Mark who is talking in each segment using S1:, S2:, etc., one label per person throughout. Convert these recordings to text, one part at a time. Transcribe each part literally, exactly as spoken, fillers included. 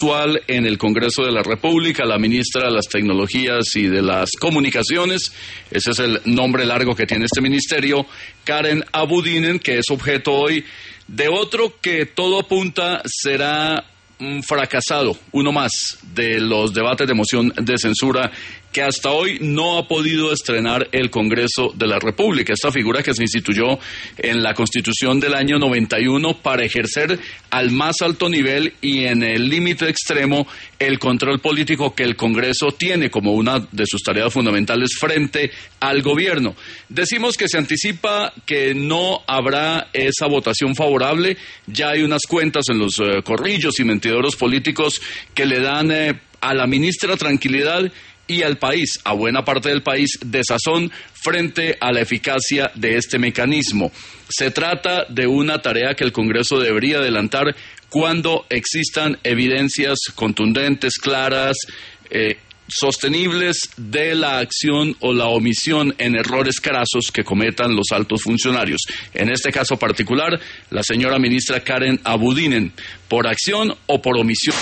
S1: actual en el Congreso de la República, la ministra de las Tecnologías y de las Comunicaciones, ese es el nombre largo que tiene este ministerio, Karen Abudinen, que es objeto hoy de otro que todo apunta será un fracasado, uno más de los debates de moción de censura que hasta hoy no ha podido estrenar el Congreso de la República. Esta figura que se instituyó en la Constitución del año noventa y uno para ejercer al más alto nivel y en el límite extremo el control político que el Congreso tiene como una de sus tareas fundamentales frente al gobierno. Decimos que se anticipa que no habrá esa votación favorable. Ya hay unas cuentas en los eh, corrillos y mentideros políticos que le dan eh, a la ministra tranquilidad y al país, a buena parte del país, desazón frente a la eficacia de este mecanismo. Se trata de una tarea que el Congreso debería adelantar cuando existan evidencias contundentes, claras, eh, sostenibles de la acción o la omisión en errores crasos que cometan los altos funcionarios. En este caso particular, la señora ministra Karen Abudinen, por acción o por omisión.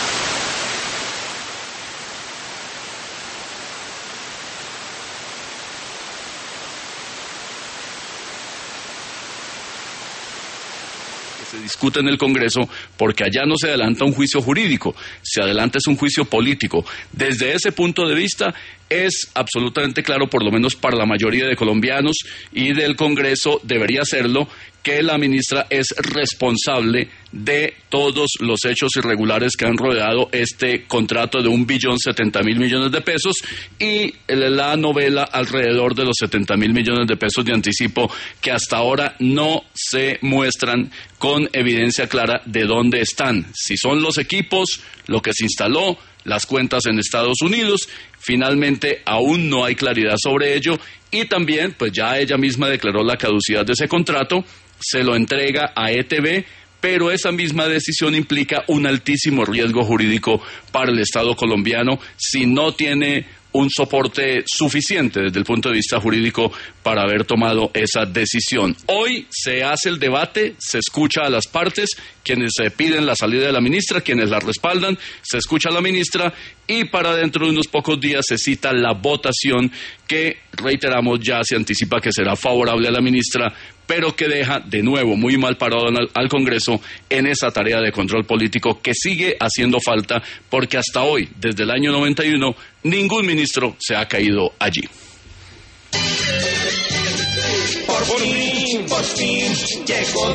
S1: Se discute en el Congreso porque allá no se adelanta un juicio jurídico, se adelanta es un juicio político. Desde ese punto de vista es absolutamente claro, por lo menos para la mayoría de colombianos y del Congreso debería serlo, que la ministra es responsable de todos los hechos irregulares que han rodeado este contrato de un billón setenta mil millones de pesos y la novela alrededor de los setenta mil millones de pesos de anticipo que hasta ahora no se muestran con evidencia clara de dónde están. Si son los equipos, lo que se instaló, las cuentas en Estados Unidos, finalmente aún no hay claridad sobre ello y también, pues ya ella misma declaró la caducidad de ese contrato, se lo entrega a E T V, pero esa misma decisión implica un altísimo riesgo jurídico para el Estado colombiano si no tiene un soporte suficiente desde el punto de vista jurídico para haber tomado esa decisión. Hoy se hace el debate, se escucha a las partes, quienes se piden la salida de la ministra, quienes la respaldan, se escucha a la ministra y para dentro de unos pocos días se cita la votación que, reiteramos, ya se anticipa que será favorable a la ministra, pero que deja de nuevo muy mal parado al, al Congreso en esa tarea de control político que sigue haciendo falta porque hasta hoy, desde el año noventa y uno, ningún ministro se ha caído allí.
S2: Por fin, por fin, llegó